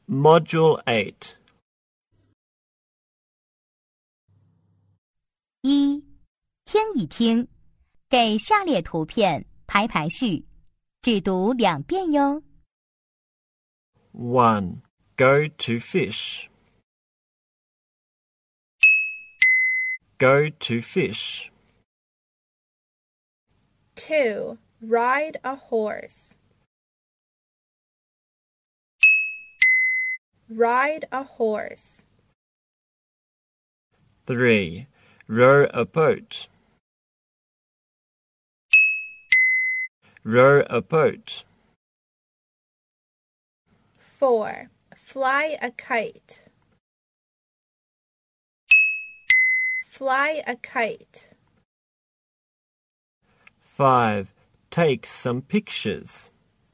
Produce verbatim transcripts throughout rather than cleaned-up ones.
Module eight. 一、听一听，给下列图片排排序，只读两遍哟。 one. Go to fish. Go to fish. two. Ride a horse. Ride a horse. three. Row a boat. Row a boat. four. Fly a kite. Fly a kite. five. Take some pictures.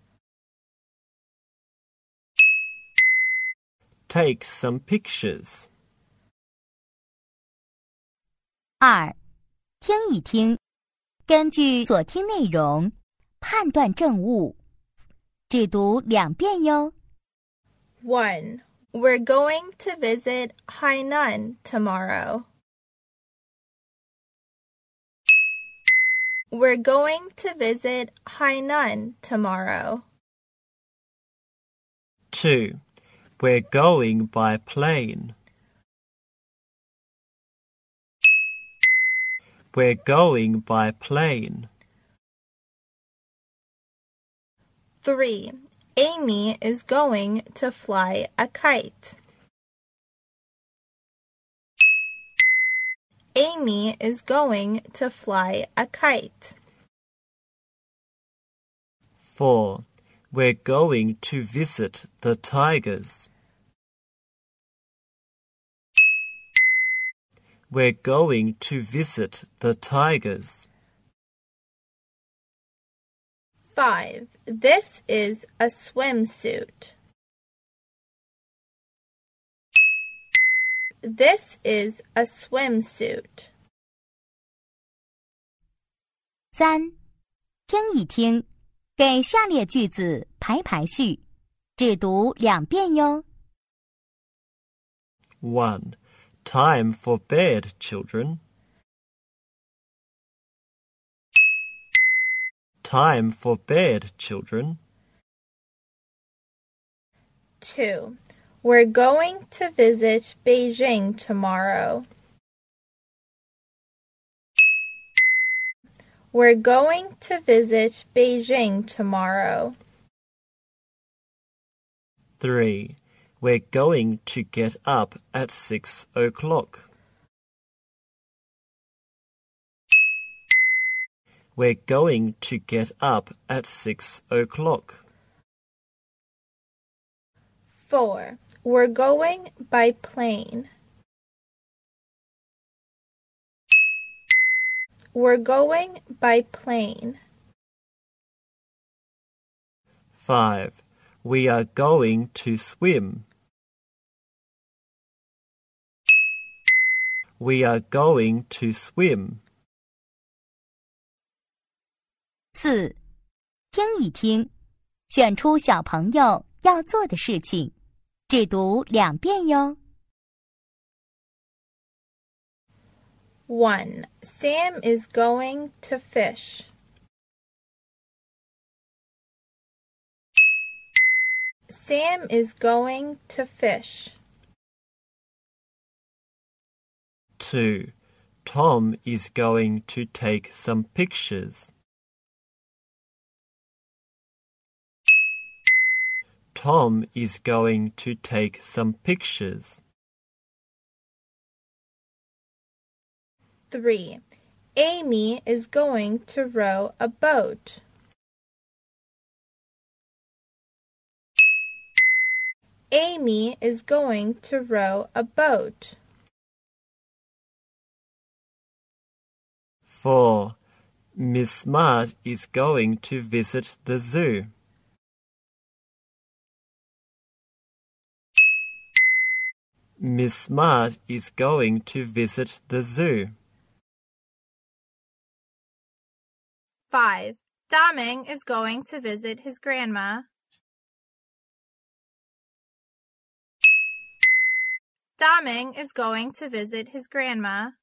Take some pictures. 二、听一听，根据所听内容判断正误，只读两遍哟。 one. We're going to visit Hainan tomorrow. We're going to visit Hainan tomorrow. two. We're going by plane. We're going by plane. three. Amy is going to fly a kite. Amy is going to fly a kite. four. We're going to visit the tigers. We're going to visit the tigers. five. This is a swimsuit. This is a swimsuit. 三、听一听，给下列句子排排序，只读两遍哟。 one. Time for bed, children. Time for bed, children. two. We're going to visit Beijing tomorrow. We're going to visit Beijing tomorrow. three. We're going to get up at six o'clock. We're going to get up at six o'clock. four. We're going by plane. We're going by plane. five. We are going to swim. We are going to swim. 四、听一听，选出小朋友要做的事情，只读两遍哟。 one. Sam is going to fish. Sam is going to fish. two. Tom is going to take some pictures. Tom is going to take some pictures. three. Amy is going to row a boat. Amy is going to row a boat. four. Miss Smart is going to visit the zoo. Miss Smart is going to visit the zoo. five. Daming is going to visit his grandma. Daming is going to visit his grandma.